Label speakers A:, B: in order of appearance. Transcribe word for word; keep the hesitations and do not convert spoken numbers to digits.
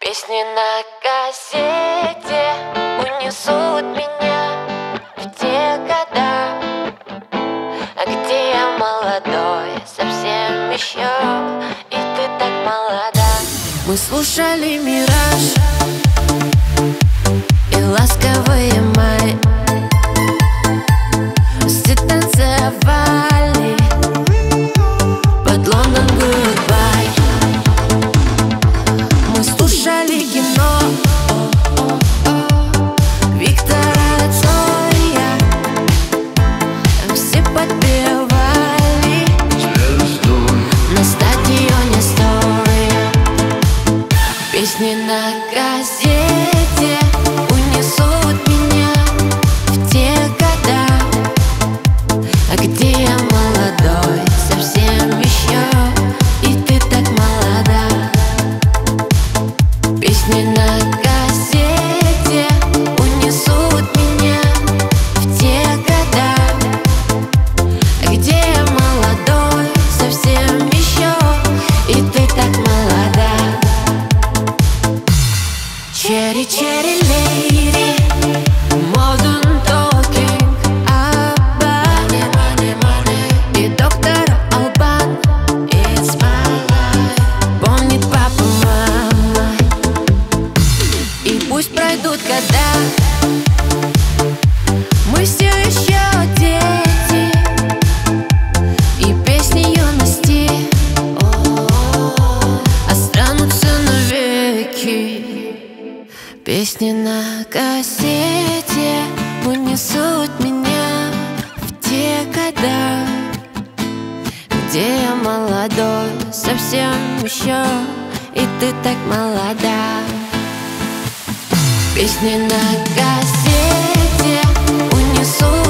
A: Песни на кассете унесут меня в те года, где я молодой, совсем еще, и ты так молода. Мы слушали «Мираж» и ласковые май, все танцевали под Лондон Гудбай. Мы слушали кино Виктора Цоя, все подпевали на стадионе Астория. Песни на кассете унесут меня в те года, где я молодой, совсем еще, и ты так молода. Песни на кассете унесут меня в те года, где я молодой, совсем еще, и ты так молода. Cherry, cherry lady, modern talking about money, money, и доктор Албан, it's my life. Помнит папа, мама, и пусть пройдут года, мы все еще дети, и песни юности останутся навеки. Песни на кассете унесут меня в те года, где я молодой, совсем еще, и ты так молода. Песни на кассете унесут